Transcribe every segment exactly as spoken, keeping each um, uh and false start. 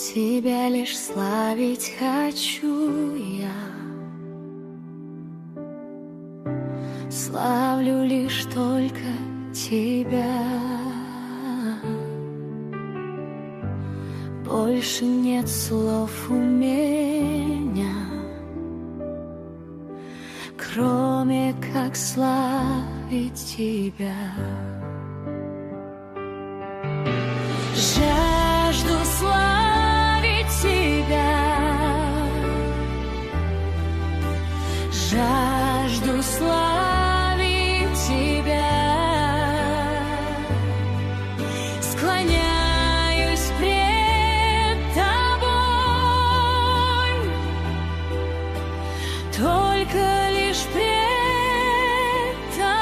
Тебя лишь славить хочу я, славлю лишь только Тебя. Больше нет слов у меня, кроме как славить Тебя. Жажду славить Тебя, жажду славить Тебя, склоняюсь пред Тобой, только лишь пред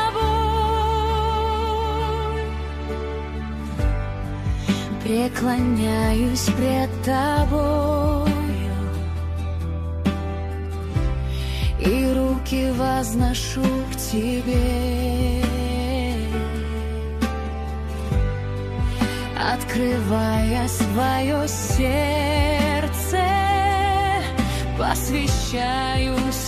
Тобой. Преклоняюсь пред Тобою и руки возношу к Тебе, открывая свое сердце, посвящаюсь